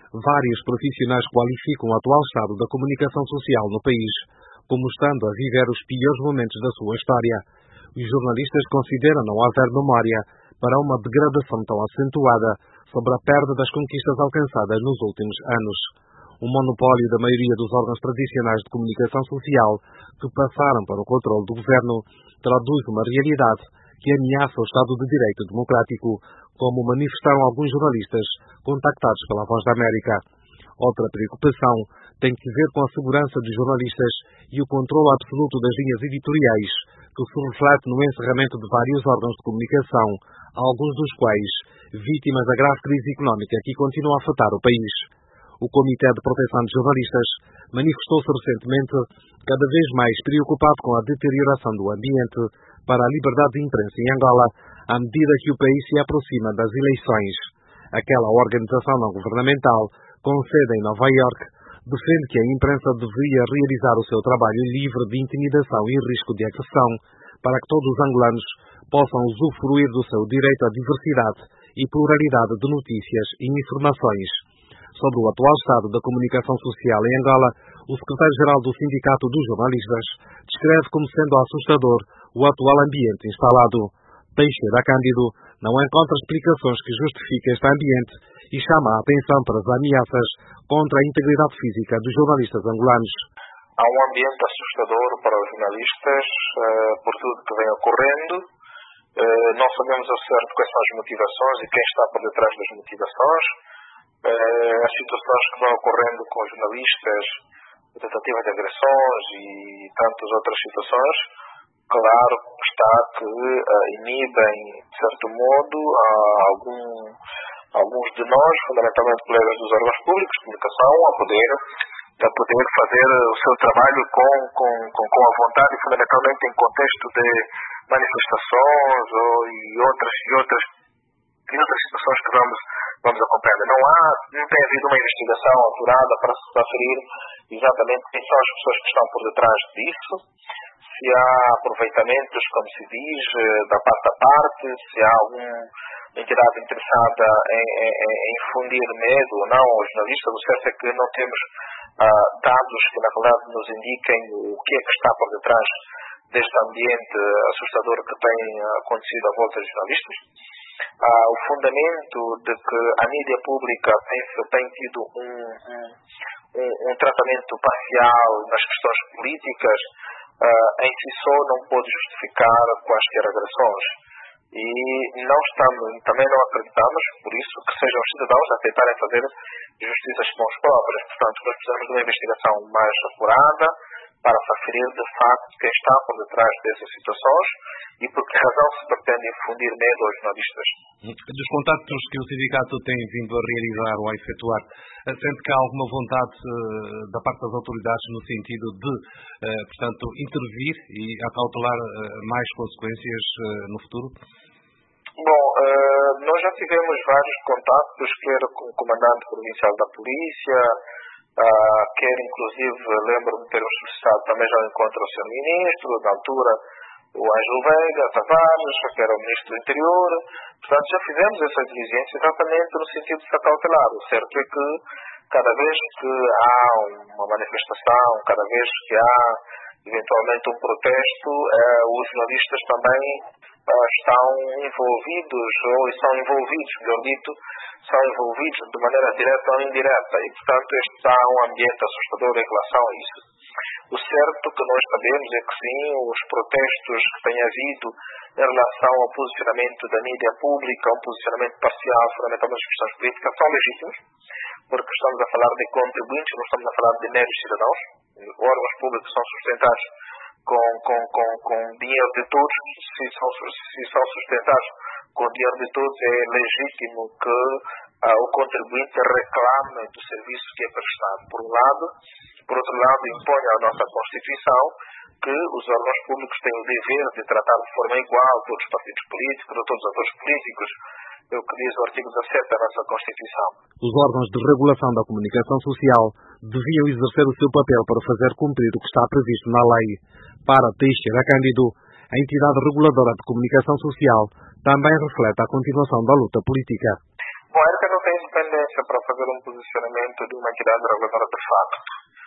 Vários profissionais qualificam o atual estado da comunicação social no país como estando a viver os piores momentos da sua história. Os jornalistas consideram não haver memória para uma degradação tão acentuada sobre a perda das conquistas alcançadas nos últimos anos. O monopólio da maioria dos órgãos tradicionais de comunicação social que passaram para o controle do governo traduz uma realidade que ameaça o Estado de Direito democrático, como manifestaram alguns jornalistas contactados pela Voz da América. Outra preocupação tem que ver com a segurança dos jornalistas e o controle absoluto das linhas editoriais, que se reflete no encerramento de vários órgãos de comunicação, alguns dos quais vítimas da grave crise económica que continua a afetar o país. O Comitê de Proteção de Jornalistas manifestou-se recentemente cada vez mais preocupado com a deterioração do ambiente para a liberdade de imprensa em Angola, à medida que o país se aproxima das eleições. Aquela organização não governamental, com sede em Nova Iorque, defende que a imprensa deveria realizar o seu trabalho livre de intimidação e risco de agressão, para que todos os angolanos possam usufruir do seu direito à diversidade e pluralidade de notícias e informações. Sobre o atual estado da comunicação social em Angola, o secretário-geral do Sindicato dos Jornalistas descreve como sendo assustador o atual ambiente instalado. Teixeira Cândido não encontra explicações que justifiquem este ambiente e chama a atenção para as ameaças contra a integridade física dos jornalistas angolanos. Há um ambiente assustador para os jornalistas por tudo que vem ocorrendo. Não sabemos ao certo quais são as motivações e quem está por detrás das motivações. As situações que vão ocorrendo com os jornalistas, tentativas de agressões e tantas outras situações, claro está que inibem, de certo modo, alguns de nós, fundamentalmente colegas dos órgãos públicos de comunicação, a poder fazer o seu trabalho com a vontade, fundamentalmente em contexto de manifestações e outras situações que vamos acompanhando. Não tem havido uma investigação apurada para se referir exatamente quem são as pessoas que estão por detrás disso, se há aproveitamentos, como se diz, da parte a parte, se há alguma entidade interessada em infundir medo ou não aos jornalistas. O certo é que não temos dados que, na verdade, nos indiquem o que é que está por detrás deste ambiente assustador que tem acontecido à volta dos jornalistas. O fundamento de que a mídia pública tem tido um tratamento parcial nas questões políticas em si só não pode justificar quaisquer agressões. E também não acreditamos, por isso, que sejam os cidadãos a tentarem fazer justiça às mãos próprias. Portanto, nós precisamos de uma investigação mais apurada para se aferir de facto quem está por detrás dessas situações e por que razão se pretende infundir medo aos jornalistas. Dos contactos que o sindicato tem vindo a realizar ou a efetuar, sente que há alguma vontade da parte das autoridades no sentido de, portanto, intervir e acautelar mais consequências no futuro? Bom, nós já tivemos vários contactos, quer com o comandante provincial da polícia, quer inclusive, lembro-me de termos solicitado também já o encontro ao Sr. Ministro, da altura, o Ângelo Veiga Tavares, que era o Ministro do Interior. Portanto, já fizemos essa diligência exatamente no sentido de se acautelar. O certo é que cada vez que há uma manifestação, cada vez que há eventualmente um protesto, os jornalistas também estão envolvidos, ou são envolvidos, melhor dito, são envolvidos de maneira direta ou indireta. E, portanto, está um ambiente assustador em relação a isso. O certo que nós sabemos é que sim, os protestos que têm havido em relação ao posicionamento da mídia pública, um posicionamento parcial, fundamentalmente das questões políticas, são legítimos, porque estamos a falar de contribuintes, não estamos a falar de meros cidadãos. Órgãos públicos são sustentados com dinheiro de todos. Se são sustentados com dinheiro de todos, é legítimo que o contribuinte reclame do serviço que é prestado, por um lado. Por outro lado, impõe à nossa Constituição que os órgãos públicos têm o dever de tratar de forma igual todos os partidos políticos ou todos os atores políticos. É o que diz o artigo 17 da nossa Constituição. Os órgãos de regulação da comunicação social deviam exercer o seu papel para fazer cumprir o que está previsto na lei. Para Teixeira Cândido, a entidade reguladora de comunicação social também reflete a continuação da luta política. Bom, a ERCA não tem independência para fazer um posicionamento de uma entidade reguladora de facto.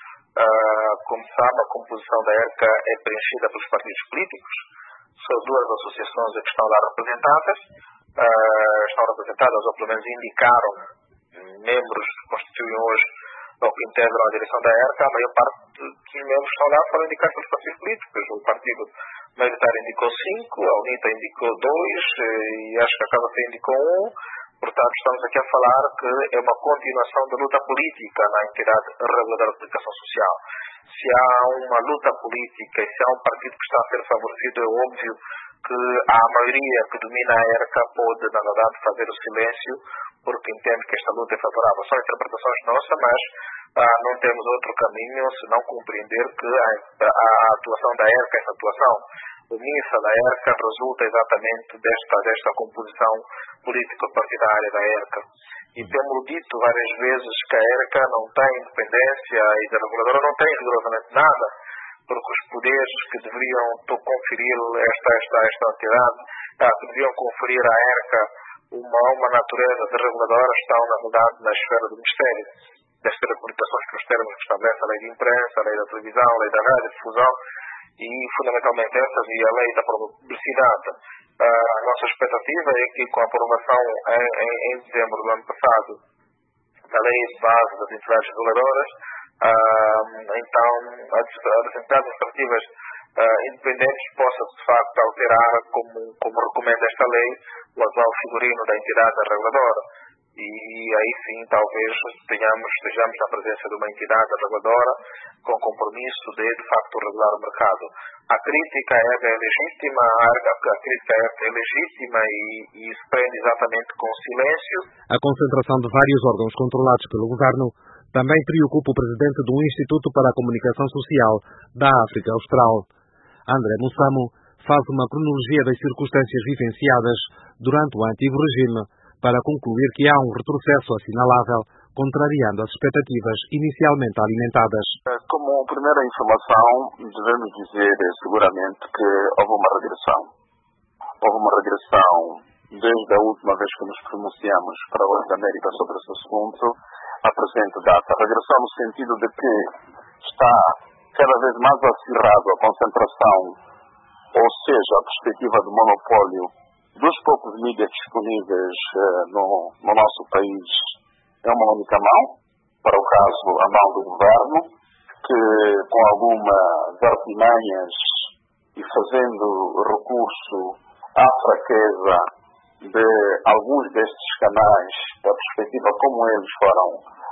Como sabe, a composição da ERCA é preenchida pelos partidos políticos. São duas associações que estão lá representadas. Estão representadas, ou pelo menos indicaram membros que constituem hoje ou que integram a direção da ERCA. A maior parte dos membros que estão lá foram indicados pelos partidos políticos. O partido maioritário indicou 5, a UNITA indicou 2 e acho que a Casa Fé indicou 1. Portanto, estamos aqui a falar que é uma continuação da luta política na entidade reguladora de comunicação social. Se há uma luta política e se há um partido que está a ser favorecido, é óbvio que a maioria que domina a ERCA pode, na verdade, fazer o silêncio porque entende que esta luta é favorável. São interpretações nossas, mas não temos outro caminho senão compreender que a atuação da ERCA, essa atuação omissa da ERCA, resulta exatamente desta composição político-partidária da ERCA. E temos dito várias vezes que a ERCA não tem independência e a reguladora não tem rigorosamente nada, porque os poderes que deveriam conferir esta entidade, que deveriam conferir à ERCA uma natureza de reguladora, estão, na verdade, na esfera do Ministério. Da esfera de comunicações, que nos termos que estabelece a lei de imprensa, a lei da televisão, a lei da rádio, difusão, e fundamentalmente essas e a lei da publicidade. A nossa expectativa é que com a aprovação em dezembro do ano passado da lei de base das entidades reguladoras, então as entidades administrativas independentes possam de facto alterar, como recomenda esta lei, o atual figurino da entidade reguladora. E aí sim, talvez estejamos na presença de uma entidade reguladora com compromisso de facto regular o mercado. A crítica é legítima, a crítica é legítima e se prende exatamente com silêncio. A concentração de vários órgãos controlados pelo governo também preocupa o presidente do Instituto para a Comunicação Social da África Austral. André Mussamo faz uma cronologia das circunstâncias vivenciadas durante o antigo regime para concluir que há um retrocesso assinalável, contrariando as expectativas inicialmente alimentadas. Como primeira informação, devemos dizer seguramente que houve uma regressão. Houve uma regressão desde a última vez que nos pronunciamos para a Voz da América sobre esse assunto, à presente data. A regressão no sentido de que está cada vez mais acirrado a concentração, ou seja, a perspectiva do monopólio dos poucos mídias disponíveis no nosso país é uma única mão, para o caso a mão do governo, que com algumas artimanhas e fazendo recurso à fraqueza de alguns destes canais, da perspectiva como eles foram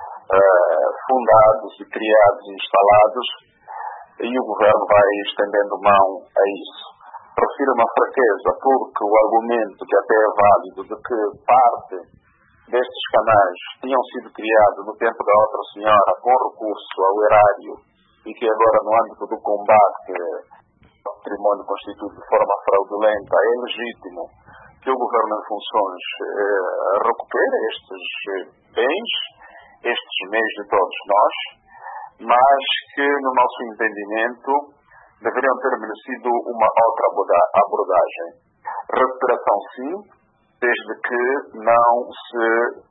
fundados e criados e instalados, e o governo vai estendendo mão a isso. Prefiro uma fraqueza porque o argumento, que até é válido, de que parte destes canais tinham sido criados no tempo da outra senhora com recurso ao erário e que agora no âmbito do combate ao património constituído de forma fraudulenta é legítimo que o governo em funções recupere estes bens, estes meios de todos nós, mas que no nosso entendimento deveriam ter merecido uma outra abordagem. Recuperação sim, desde que não se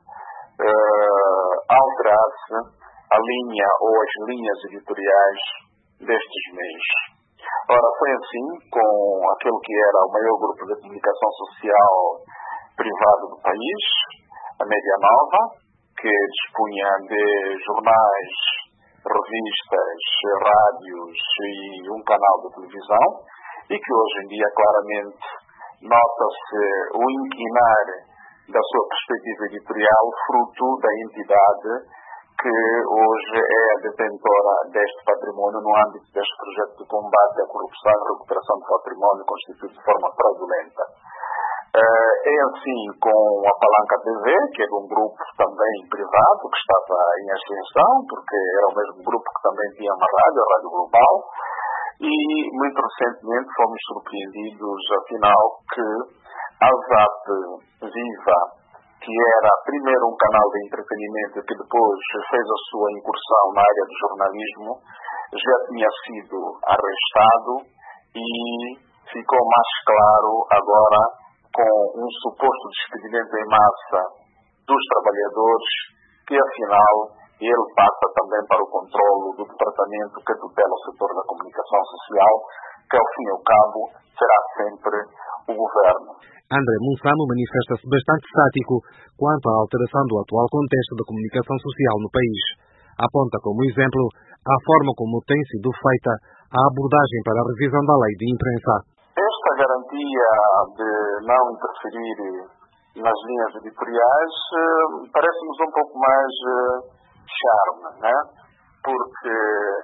alterasse a linha ou as linhas editoriais destes meios. Ora, foi assim com aquele que era o maior grupo de comunicação social privado do país, a Média Nova, que dispunha de jornais, revistas, rádios e um canal de televisão, e que hoje em dia claramente nota-se o inquinar da sua perspectiva editorial, fruto da entidade que hoje é a detentora deste património no âmbito deste projeto de combate à corrupção e recuperação do património constituído de forma fraudulenta. É assim com a Palanca TV, que é de um grupo também privado, que estava em ascensão, porque era o mesmo grupo que também tinha uma rádio, a Rádio Global, e muito recentemente fomos surpreendidos, afinal, que a ZAP Viva, que era primeiro um canal de entretenimento que depois fez a sua incursão na área do jornalismo, já tinha sido arrestado e ficou mais claro agora com um suposto despedimento em massa dos trabalhadores, que afinal ele passa também para o controle do departamento que tutela o setor da comunicação social, que ao fim e ao cabo será sempre o governo. André Monsano manifesta-se bastante cético quanto à alteração do atual contexto da comunicação social no país. Aponta como exemplo a forma como tem sido feita a abordagem para a revisão da lei de imprensa. Esta garantia de não interferir nas linhas editoriais parece-nos um pouco mais charme, né? Porque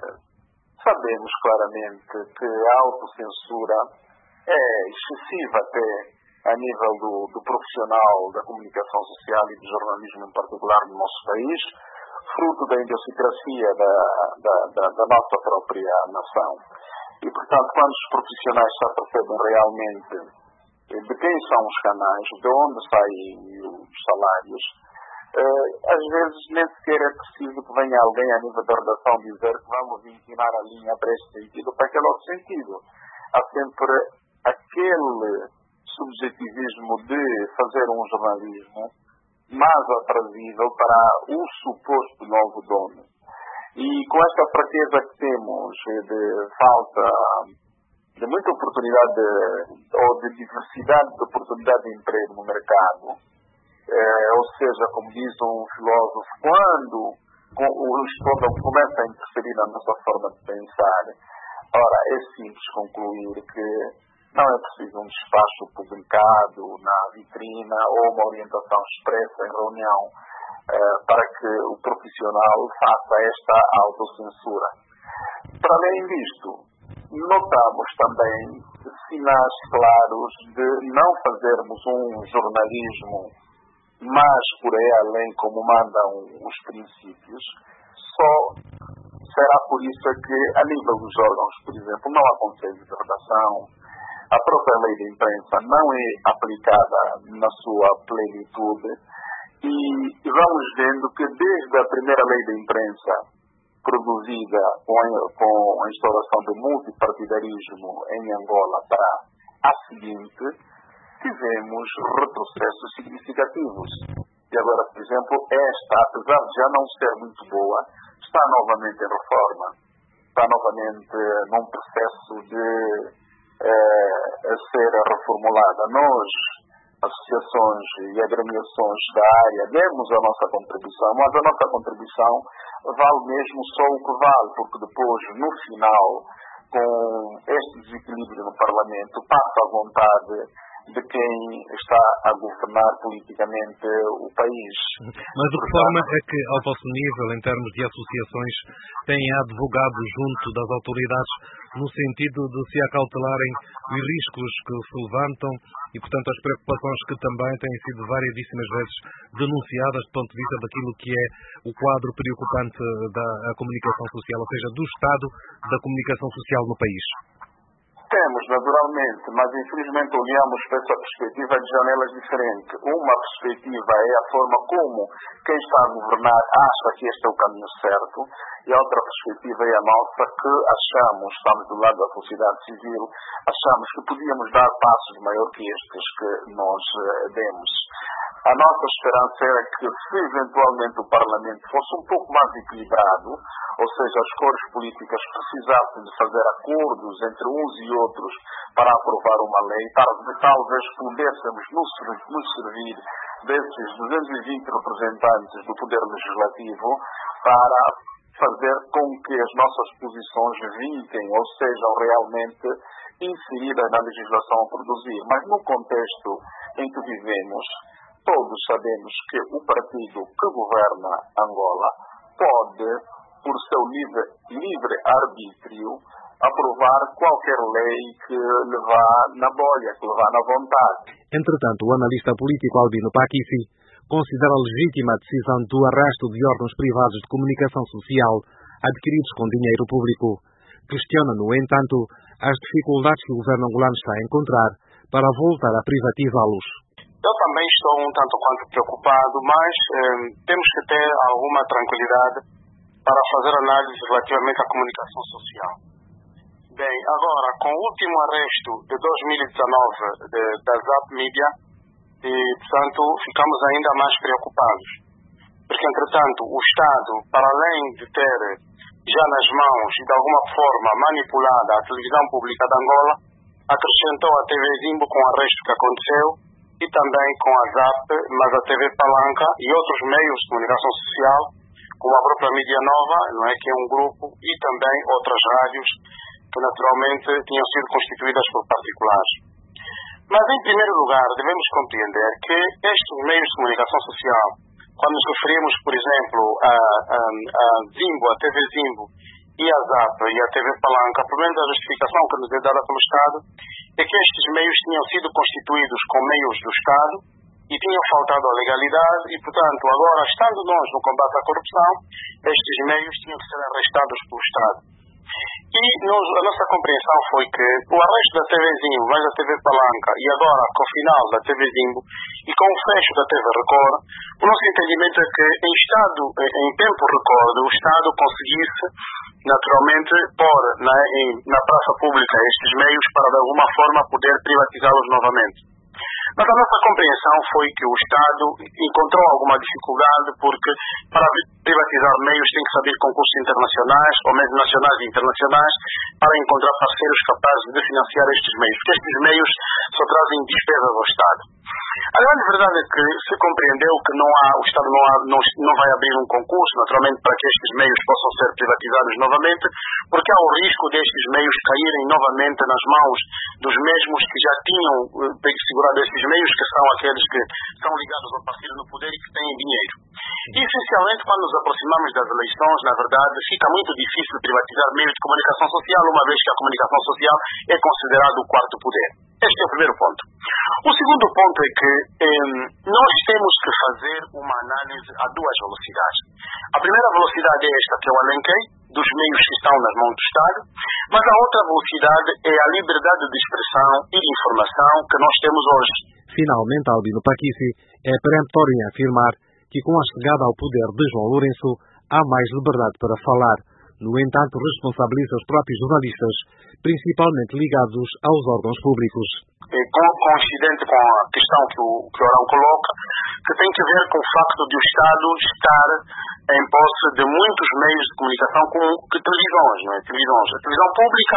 sabemos claramente que a autocensura é excessiva até a nível do profissional da comunicação social e do jornalismo em particular no nosso país, fruto da idiosincrasia da nossa própria nação. E, portanto, quando os profissionais se apercebem realmente de quem são os canais, de onde saem os salários, às vezes nem sequer é preciso que venha alguém a nível da redação dizer que vamos inclinar a linha para este sentido ou para aquele outro sentido. Há sempre aquele subjetivismo de fazer um jornalismo mais aprazível para o suposto novo dono. E com esta fraqueza que temos de falta de muita oportunidade ou de diversidade de oportunidade de emprego no mercado, ou seja, como diz um filósofo, quando o estômago começa a interferir na nossa forma de pensar, ora, é simples concluir que não é preciso um despacho publicado na vitrina ou uma orientação expressa em reunião para que o profissional faça esta autocensura. Para além disto, notamos também sinais claros de não fazermos um jornalismo mais por aí além como mandam os princípios. Só será por isso que a nível dos órgãos, por exemplo, não há conselho de redação, a própria lei de imprensa não é aplicada na sua plenitude e vamos vendo que desde a primeira lei de imprensa produzida com a instauração do multipartidarismo em Angola para a seguinte, tivemos retrocessos significativos. E agora, por exemplo, esta, apesar de já não ser muito boa, está novamente em reforma, está novamente num processo de ser reformulada. Nós, associações e agremiações da área, demos a nossa contribuição, mas a nossa contribuição vale mesmo só o que vale, porque depois, no final, com este desequilíbrio no Parlamento, passa a vontade de quem está a governar politicamente o país. Mas de que forma é que, ao vosso nível, em termos de associações, têm advogado junto das autoridades no sentido de se acautelarem os riscos que se levantam e, portanto, as preocupações que também têm sido variedíssimas vezes denunciadas do ponto de vista daquilo que é o quadro preocupante da comunicação social, ou seja, do estado da comunicação social no país? Temos, naturalmente, mas infelizmente olhamos para essa perspectiva de janelas diferentes. Uma perspectiva é a forma como quem está a governar acha que este é o caminho certo, e a outra perspectiva é a nossa, que achamos, estamos do lado da sociedade civil, achamos que podíamos dar passos maior que estes que nós demos. A nossa esperança era que, se eventualmente o Parlamento fosse um pouco mais equilibrado, ou seja, as cores políticas precisassem de fazer acordos entre uns e outros para aprovar uma lei, talvez pudéssemos nos servir desses 220 representantes do Poder Legislativo para fazer com que as nossas posições vinquem, ou sejam realmente inseridas na legislação a produzir. Mas no contexto em que vivemos, todos sabemos que o partido que governa Angola pode, por seu livre arbítrio, aprovar qualquer lei que lhe vá na bolha, que lhe vá na vontade. Entretanto, o analista político Albino Paquici considera legítima a decisão do arrasto de órgãos privados de comunicação social adquiridos com dinheiro público. Questiona, no entanto, as dificuldades que o governo angolano está a encontrar para voltar a privatizá-los. Eu também estou um tanto quanto preocupado, mas temos que ter alguma tranquilidade para fazer análise relativamente à comunicação social. Bem, agora, com o último arresto de 2019 da ZAP Media, e, portanto, ficamos ainda mais preocupados. Porque, entretanto, o Estado, para além de ter já nas mãos e de alguma forma manipulada a televisão pública de Angola, acrescentou a TV Zimbo com o arresto que aconteceu e também com a ZAP, mas a TV Palanca e outros meios de comunicação social, como a própria Mídia Nova, não é, que é um grupo, e também outras rádios que naturalmente tinham sido constituídas por particulares. Mas, em primeiro lugar, devemos compreender que estes meios de comunicação social, quando nos referimos, por exemplo, a Zimbo, a TV Zimbo e a ZAP e a TV Palanca, pelo menos a justificação que nos é dada pelo Estado, é que estes meios tinham sido constituídos com meios do Estado e tinham faltado à legalidade e, portanto, agora, estando nós no combate à corrupção, estes meios tinham que ser arrestados pelo Estado. E a nossa compreensão foi que o arresto da TV Zimbo, mais da TV Palanca e agora com o final da TV Zimbo e com o fecho da TV Record, o nosso entendimento é que em tempo recorde, o Estado conseguisse naturalmente pôr na praça pública estes meios para de alguma forma poder privatizá-los novamente. Mas a nossa compreensão foi que o Estado encontrou alguma dificuldade porque para privatizar meios tem que saber concursos internacionais, ou mesmo nacionais e internacionais, para encontrar parceiros capazes de financiar estes meios, porque estes meios só trazem despesas ao Estado. A grande verdade é que se compreendeu que o Estado não vai abrir um concurso, naturalmente, para que estes meios possam ser privatizados novamente, porque há o risco destes meios caírem novamente nas mãos dos mesmos que já tinham segurado esses meios, que são aqueles que são ligados ao partido no poder e que têm dinheiro. E, essencialmente, quando nos aproximamos das eleições, na verdade, fica muito difícil privatizar meios de comunicação social, uma vez que a comunicação social é considerado o quarto poder. Este é o primeiro ponto. O segundo ponto é que nós temos que fazer uma análise a duas velocidades. A primeira velocidade é esta que eu elenquei, dos meios que estão nas mãos do Estado, mas a outra velocidade é a liberdade de expressão e de informação que nós temos hoje. Finalmente, Albino Paquici é peremptório em afirmar que com a chegada ao poder de João Lourenço há mais liberdade para falar. No entanto, responsabiliza os próprios jornalistas, principalmente ligados aos órgãos públicos. Coincidente com a questão que o Orão coloca, que tem que ver com o facto de o Estado estar em posse de muitos meios de comunicação, como televisões, não é? Televisões. A televisão pública,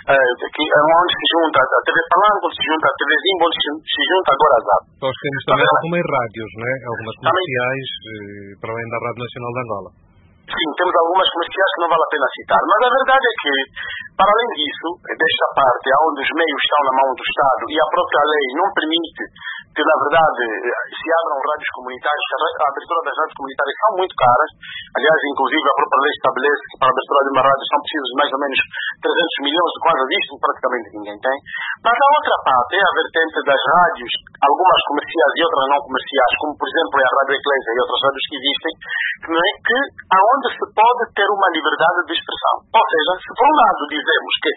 onde se junta a TV Palanca, onde se junta a TV Zimbo, onde se junta agora a ZAP. Nós temos também algumas rádios, não é? Algumas comerciais, para além da Rádio Nacional de Angola. Sim, temos algumas comerciais que não vale a pena citar, mas a verdade é que, para além disso, desta parte, onde os meios estão na mão do Estado e a própria lei não permite que, na verdade, se abram rádios comunitárias, a abertura das rádios comunitárias são muito caras, aliás, inclusive a própria lei estabelece que para a abertura de uma rádio são precisos mais ou menos 300 milhões de quase isto praticamente ninguém tem. Mas a outra parte é a vertente das rádios, algumas comerciais e outras não comerciais, como por exemplo a Rádio Eclésia e outras rádios que existem, que aonde se pode ter uma liberdade de expressão. Ou seja, se por um lado dizemos que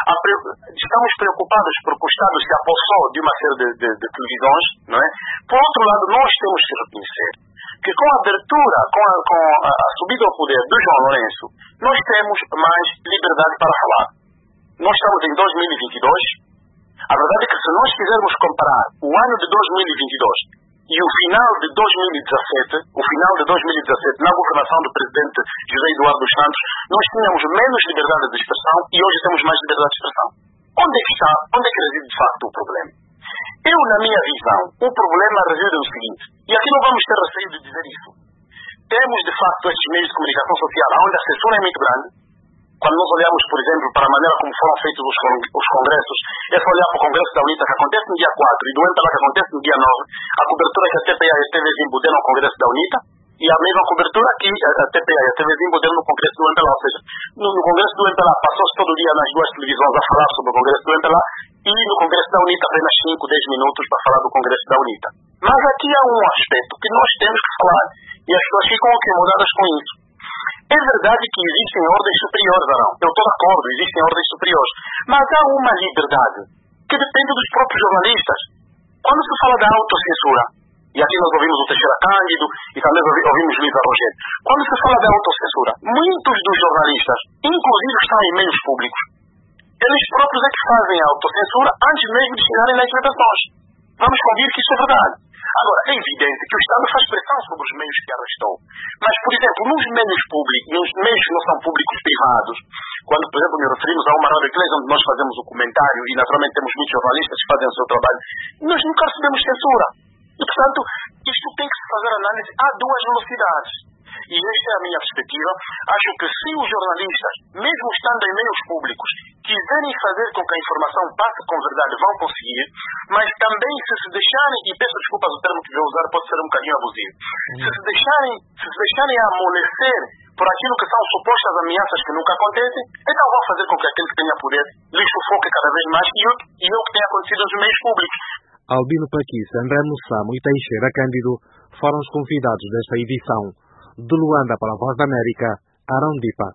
estamos preocupados porque o Estado se apossou de uma série de televisões, não é? Por outro lado, nós temos que reconhecer que com a abertura, com a subida ao poder do João Lourenço, nós temos mais liberdade para falar. Nós estamos em 2022. A verdade é que se nós quisermos comparar o ano de 2022 e o final de 2017, na governação do presidente José Eduardo dos Santos, nós tínhamos menos liberdade de expressão e hoje temos mais liberdade de expressão. Onde é que reside de facto o problema? Eu, na minha visão, o problema reside no seguinte, e aqui não vamos ter receio de dizer isso. Temos, de facto, estes meios de comunicação social onde a censura é muito grande. Quando nós olhamos, por exemplo, para a maneira como foram feitos os congressos, é só olhar para o Congresso da UNITA que acontece no dia 4 e do MPLA que acontece no dia 9, a cobertura que a TPA e a TV Zimbo deram no Congresso da UNITA, e a mesma cobertura que a TPA e a TV Zimbo deram no Congresso do MPLA. Ou seja, no Congresso do MPLA passou-se todo o dia nas duas televisões a falar sobre o Congresso do MPLA, e no Congresso da UNITA apenas 5, 10 minutos para falar do Congresso da UNITA. Mas aqui há um aspecto que nós temos que falar, e as pessoas ficam incomodadas com isso. É verdade que existem ordens superiores, Arão. Eu estou de acordo, existem ordens superiores. Mas há uma liberdade que depende dos próprios jornalistas. Quando se fala da autocensura, e aqui nós ouvimos o Teixeira Cândido e também ouvimos Luísa Rogério, quando se fala da autocensura, muitos dos jornalistas, inclusive estão em meios públicos, eles próprios é que fazem a autocensura antes mesmo de chegarem nas votações. Vamos convir que isso é verdade. Agora, é evidente que o Estado faz pressão sobre os meios que arrestou. Mas, por exemplo, nos meios públicos, nos meios que não são públicos privados, quando, por exemplo, nos referimos a uma rádio inglesa onde nós fazemos o comentário e, naturalmente, temos muitos jornalistas que fazem o seu trabalho, nós nunca recebemos censura. E, portanto, isto tem que se fazer análise a duas velocidades. E esta é a minha perspectiva. Acho que se os jornalistas, mesmo estando em meios públicos, quiserem fazer com que a informação passe com verdade, vão conseguir, mas também se deixarem, e peço desculpas o termo que vou usar, pode ser um bocadinho abusivo, se se deixarem amolecer por aquilo que são supostas ameaças que nunca acontecem, então vão fazer com que aquele que tenha poder lhes sufoque cada vez mais e o que tem acontecido nos meios públicos. Albino Paquis, André Mussamo e Teixeira Cândido foram os convidados desta edição. De Luanda para a Voz da América, Arão Dipa.